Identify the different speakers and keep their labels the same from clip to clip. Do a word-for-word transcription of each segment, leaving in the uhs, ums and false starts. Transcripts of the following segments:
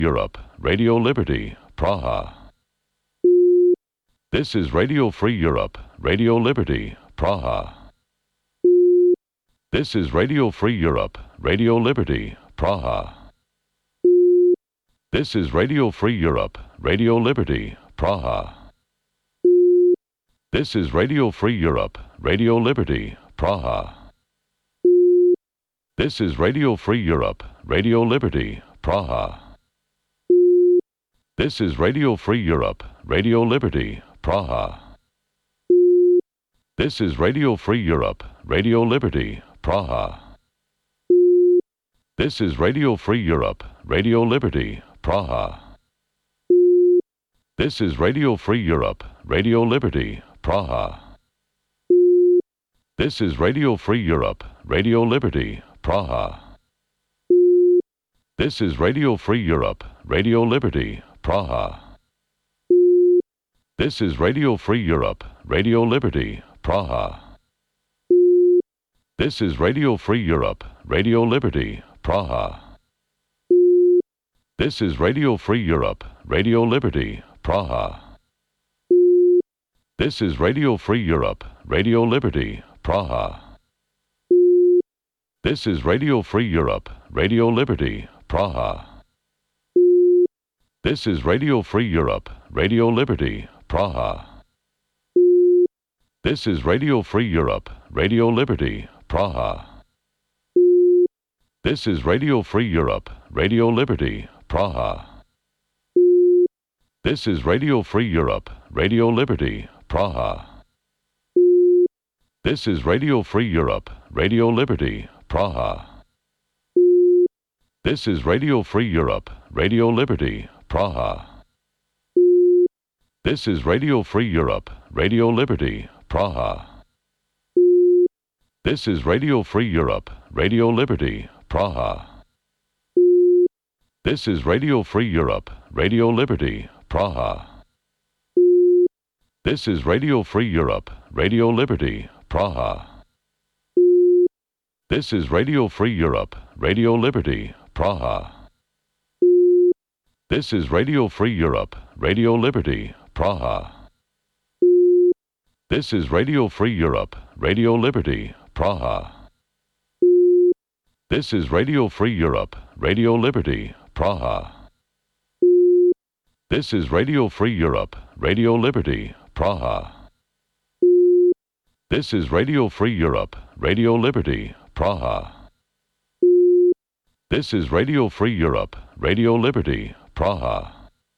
Speaker 1: Europe, Radio Liberty, Praha. This is Radio Free Europe, Radio Liberty, Praha. This is Radio Free Europe, Radio Liberty, Praha. This is Radio Free Europe, Radio Liberty, Praha. This is Radio Free Europe, Radio Liberty, Praha. This is Radio Free Europe, Radio Liberty, Praha. This is Radio Free Europe, Radio Liberty, Praha. This is Radio Free Europe, Radio Liberty, Praha. This is Radio Free Europe, Radio Liberty, Praha. This is Radio Free Europe, Radio Liberty, Praha. This is Radio Free Europe, Radio Liberty, Praha. This is Radio Free Europe, Radio Liberty, Praha. This is Radio Free Europe, Radio Liberty, Praha. This is Radio Free Europe, Radio Liberty, Praha. This is Radio Free Europe, Radio Liberty, Praha. This is Radio Free Europe, Radio Liberty, Praha. This is Radio Free Europe, Radio Liberty, Praha. This is Radio Free Europe, Radio Liberty, Praha. This is Radio Free Europe, Radio Liberty, Praha. This is Radio Free Europe, Radio Liberty, Praha. This is Radio Free Europe, Radio Liberty, Praha. This is Radio Free Europe, Radio Liberty, Praha. This is Radio Free Europe, Radio Liberty, Praha. This is Radio Free Europe, Radio Liberty, Praha. This is Radio Free Europe, Radio Liberty, Praha. This is Radio Free Europe, Radio Liberty, Praha. This is Radio Free Europe, Radio Liberty, Praha. This is Radio Free Europe, Radio Liberty, Praha. This is Radio Free Europe, Radio Liberty, Praha. This is Radio Free Europe, Radio Liberty, Praha. This is Radio Free Europe, Radio Liberty, Praha. This is Radio Free Europe, Radio Liberty, Praha. This is Radio Free Europe, Radio Liberty, Praha. This is Radio Free Europe, Radio Liberty, Praha.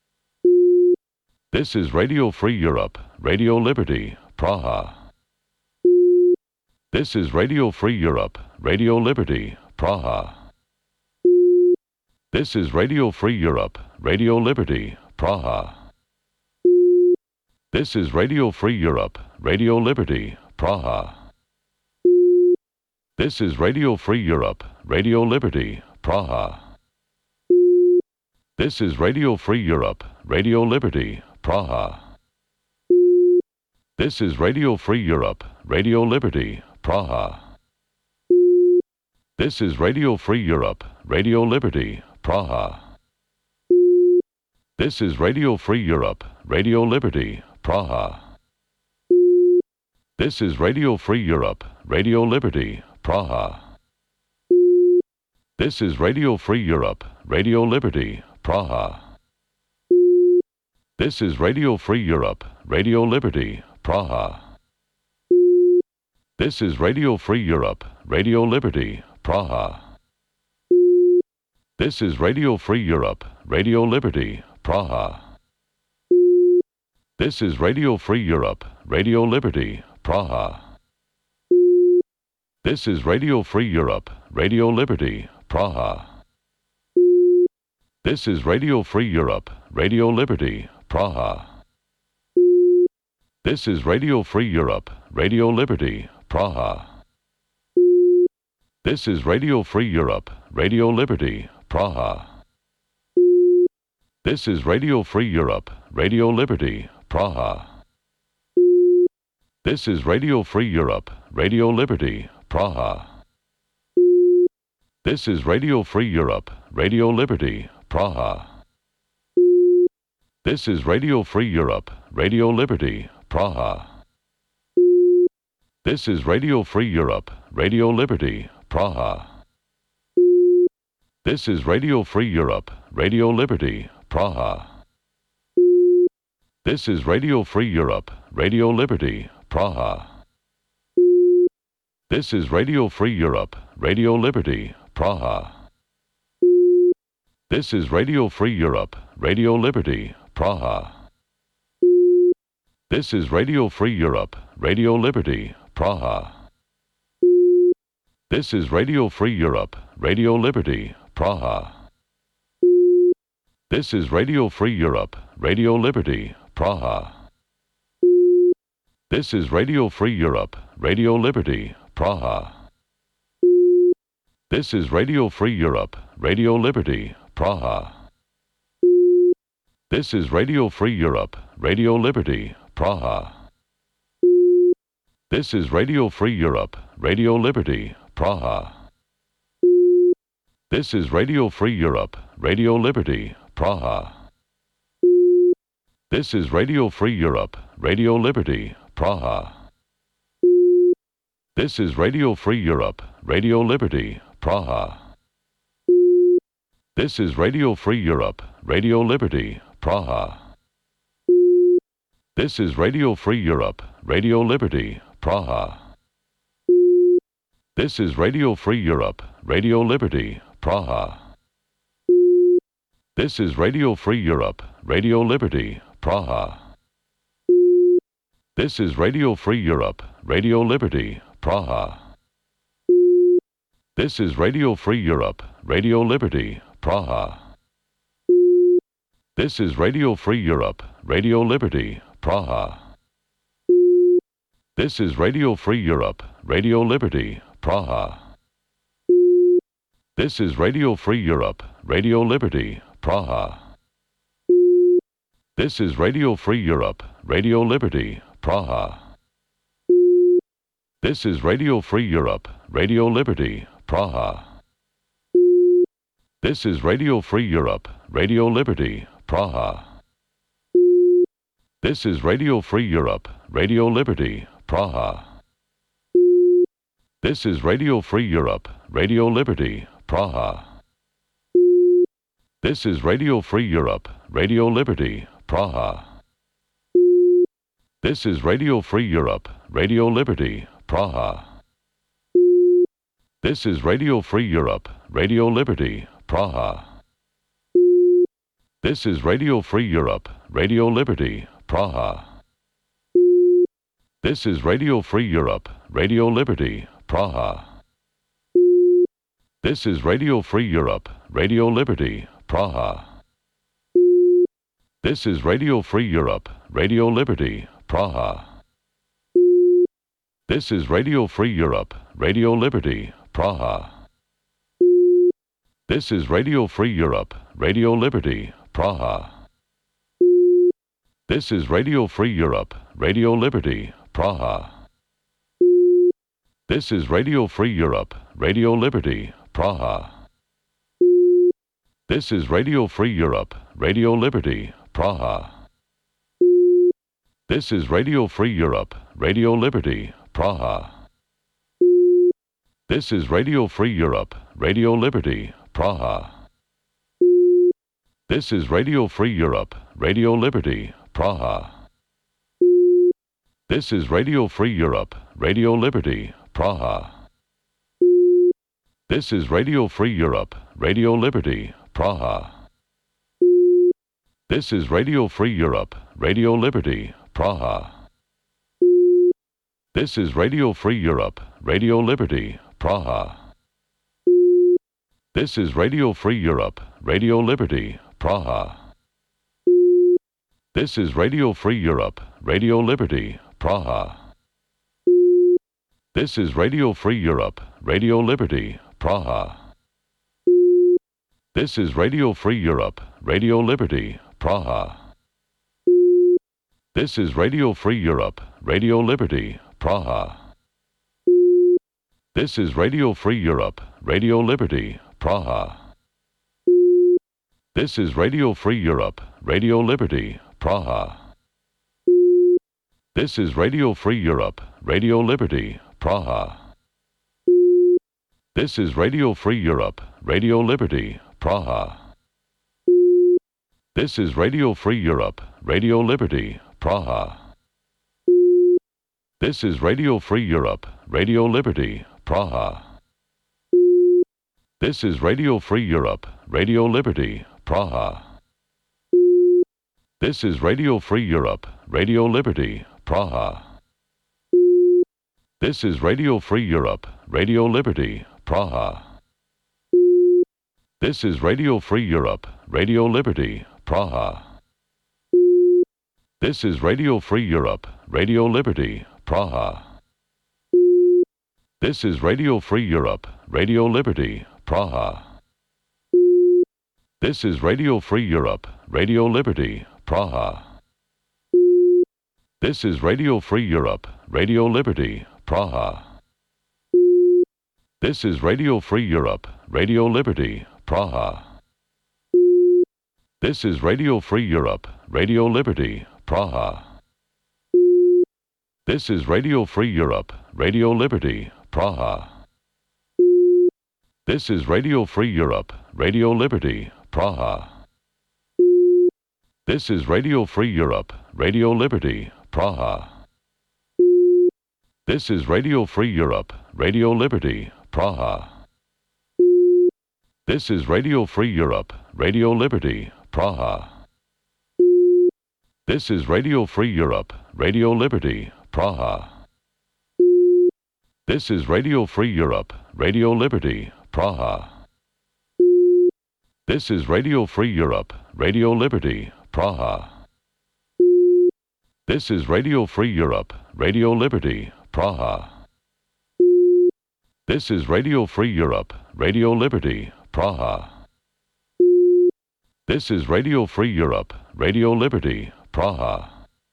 Speaker 1: This is Radio Free Europe, Radio Liberty, Praha. This is Radio Free Europe, Radio Liberty, Praha. This is Radio Free Europe, Radio Liberty, Praha. This is Radio Free Europe, Radio Liberty, Praha. This is Radio Free Europe, Radio Liberty, Praha. This is Radio Free Europe, Radio Liberty, Praha. This is Radio Free Europe, Radio Liberty, Praha. This is Radio Free Europe, Radio Liberty, Praha. This is Radio Free Europe, Radio Liberty, Praha. This is Radio Free Europe, Radio Liberty, Praha. This is Radio Free Europe, Radio Liberty, Praha. This is Radio Free Europe, Radio Liberty, Praha. This is Radio Free Europe, Radio Liberty, Praha. This is Radio Free Europe, Radio Liberty, Praha. This is Radio Free Europe, Radio Liberty, Praha. This is Radio Free Europe, Radio Liberty, Praha. This is Radio Free Europe, Radio Liberty, Praha. This is Radio Free Europe, Radio Liberty, Praha. This is Radio Free Europe, Radio Liberty, Praha. This is Radio Free Europe, Radio Liberty, Praha. This is Radio Free Europe, Radio Liberty, Praha. This is Radio Free Europe, Radio Liberty, Praha. This is Radio Free Europe, Radio Liberty, Praha. This is Radio Free Europe, Radio Liberty, Praha. This is Radio Free Europe, Radio Liberty, Praha. This is Radio Free Europe, Radio Liberty, Praha. This is Radio Free Europe, Radio Liberty, Praha. This is Radio Free Europe, Radio Liberty, Praha. This is Radio Free Europe, Radio Liberty, Praha. This is Radio Free Europe, Radio Liberty, Praha. This is Radio Free Europe, Radio Liberty, Praha. This is Radio Free Europe, Radio Liberty, Praha. This is Radio Free Europe, Radio Liberty, Praha. This is Radio Free Europe, Radio Liberty, Praha. This is Radio Free Europe, Radio Liberty, Praha. This is Radio Free Europe, Radio Liberty, Praha. This is Radio Free Europe, Radio Liberty, Praha. This is Radio Free Europe, Radio Liberty, Praha. This is Radio Free Europe, Radio Liberty, Praha. This is Radio Free Europe, Radio Liberty, Praha. This is Radio Free Europe, Radio Liberty, Praha. This is Radio Free Europe, Radio Liberty, Praha. This is Radio Free Europe, Radio Liberty, Praha. This is Radio Free Europe, Radio Liberty, Praha. This is Radio Free Europe, Radio Liberty, Praha. This is Radio Free Europe, Radio Liberty, Praha. This is Radio Free Europe, Radio Liberty, Praha. This is Radio Free Europe, Radio Liberty, Praha. This is Radio Free Europe, Radio Liberty, Praha. This is Radio Free Europe, Radio Liberty, Praha. This is Radio Free Europe, Radio Liberty, Praha. This is Radio Free Europe, Radio Liberty, Praha. This is Radio Free Europe, Radio Liberty, Praha. This is Radio Free Europe, Radio Liberty, Praha. This is Radio Free Europe, Radio Liberty, Praha. This is Radio Free Europe, Radio Liberty, Praha. This is Radio Free Europe, Radio Liberty, Praha. This is Radio Free Europe, Radio Liberty, Praha. This is Radio Free Europe, Radio Liberty, Praha. This is Radio Free Europe, Radio Liberty, Praha. This is Radio Free Europe, Radio Liberty, Praha. This is Radio Free Europe, Radio Liberty, Praha. This is Radio Free Europe, Radio Liberty, Praha. This is Radio Free Europe, Radio Liberty, Praha. This is Radio Free Europe, Radio Liberty, Praha. This is Radio Free Europe, Radio Liberty, Praha. This is Radio Free Europe, Radio Liberty, Praha. This is Radio Free Europe, Radio Liberty, Praha. This is Radio Free Europe, Radio Liberty, Praha. This is Radio Free Europe, Radio Liberty, Praha. This is Radio Free Europe, Radio Liberty, Praha. This is Radio Free Europe, Radio Liberty, Praha. This is Radio Free Europe, Radio Liberty, Praha. This is Radio Free Europe, Radio Liberty, Praha. This is Radio Free Europe, Radio Liberty, Praha. This is Radio Free Europe, Radio Liberty, Praha. This is Radio Free Europe, Radio Liberty, Praha. This is Radio Free Europe, Radio Liberty, Praha. This is Radio Free Europe, Radio Liberty, Praha. This is Radio Free Europe, Radio Liberty, Praha. This is Radio Free Europe, Radio Liberty, Praha. This is Radio Free Europe, Radio Liberty, Praha. This is Radio Free Europe, Radio Liberty, Praha. This is Radio Free Europe, Radio Liberty, Praha. This is Radio Free Europe, Radio Liberty, Praha. This is Radio Free Europe, Radio Liberty, Praha. This is Radio Free Europe, Radio Liberty, Praha. This is Radio Free Europe, Radio Liberty, Praha. This is Radio Free Europe, Radio Liberty, Praha. This is Radio Free Europe, Radio Liberty, Praha. This is Radio Free Europe, Radio Liberty, Praha. This is Radio Free Europe, Radio Liberty, Praha. This is Radio Free Europe, Radio Liberty, Praha. This is Radio Free Europe, Radio Liberty, Praha. This is Radio Free Europe, Radio Liberty, Praha. This is Radio Free Europe, Radio Liberty, Praha. This is Radio Free Europe, Radio Liberty, Praha. This is Radio Free Europe, Radio Liberty, Praha. This is Radio Free Europe, Radio Liberty, Praha. This is Radio Free Europe, Radio Liberty, Praha. This is Radio Free Europe, Radio Liberty, Praha. This is Radio Free Europe, Radio Liberty, Praha. This is Radio Free Europe, Radio Liberty, Praha.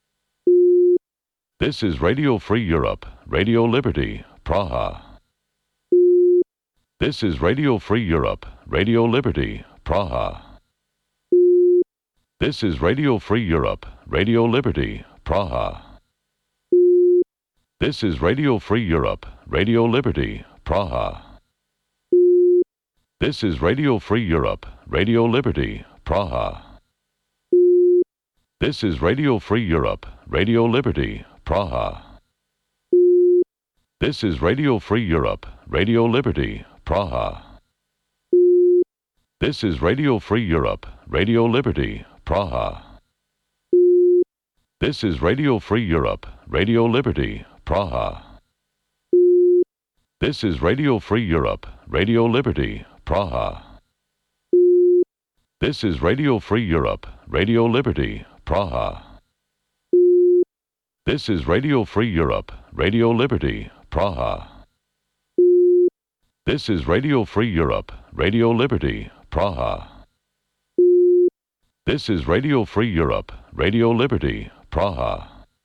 Speaker 1: This is Radio Free Europe, Radio Liberty, Praha. This is Radio Free Europe, Radio Liberty, Praha. This is Radio Free Europe, Radio Liberty, Praha. This is Radio Free Europe, Radio Liberty, Praha. This is Radio Free Europe, Radio Liberty, Praha. This is Radio Free Europe, Radio Liberty, Praha. This is Radio Free Europe, Radio Liberty, Praha. This is Radio Free Europe, Radio Liberty, Praha. This is Radio Free Europe, Radio Liberty, Praha. This is Radio Free Europe, Radio Liberty, Praha. This is Radio Free Europe, Radio Liberty, Praha. This is Radio Free Europe, Radio Liberty, Praha. This is Radio Free Europe, Radio Liberty, Praha. This is Radio Free Europe, Radio Liberty, Praha.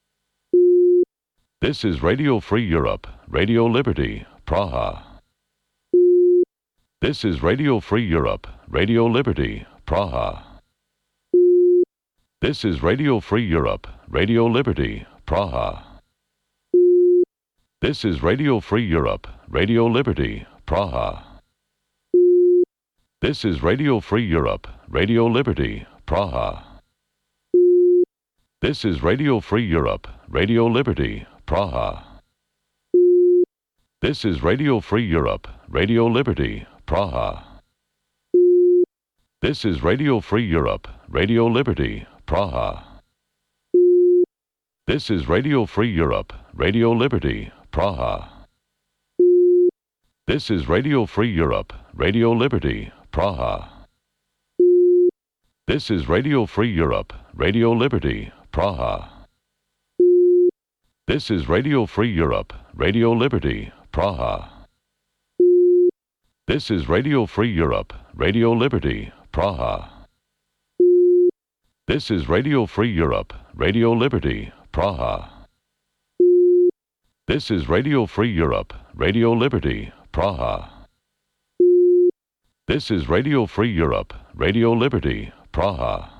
Speaker 1: This is Radio Free Europe, Radio Liberty, Praha. This is Radio Free Europe, Radio Liberty, Praha. This is Radio Free Europe, Radio Liberty, Praha. This is Radio Free Europe, Radio Liberty, Praha. This is Radio Free Europe, Radio Liberty, Praha. This is Radio Free Europe, Radio Liberty, Praha. This is Radio Free Europe, Radio Liberty, Praha. This is Radio Free Europe, Radio Liberty, Praha. This is Radio Free Europe, Radio Liberty, Praha. This is Radio Free Europe, Radio Liberty, Praha. This is Radio Free Europe, Radio Liberty, Praha. This is Radio Free Europe, Radio Liberty, Praha. This is Radio Free Europe, Radio Liberty, Praha. This is Radio Free Europe, Radio Liberty, Praha. This is Radio Free Europe, Radio Liberty, Praha. This is Radio Free Europe, Radio Liberty, Praha.